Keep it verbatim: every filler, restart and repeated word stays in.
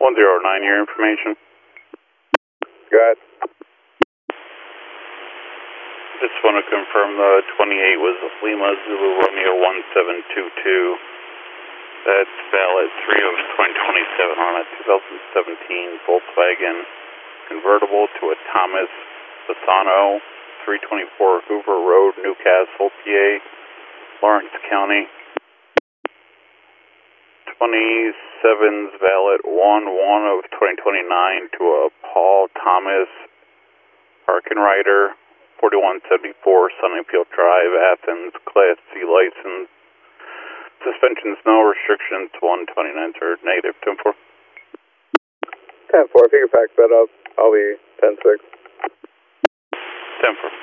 one zero nine, your information. Go ahead. Just want to confirm the twenty-eight was Lima Zulu Romeo one seven two two. That's valid three of twenty twenty-seven on a two thousand seventeen Volkswagen convertible to a Thomas Fasano, three twenty-four Hoover Road, Newcastle, P A, Lawrence County. twenty-seven's valid one one of twenty twenty-nine to a Paul Thomas Parkin Rider, forty-one seventy-four Sunnyfield Drive, Athens, Class C license. Suspensions, no restrictions, one twenty-nine, sir, negative, ten four. ten four, if you can pack that up, I'll be ten six. ten four.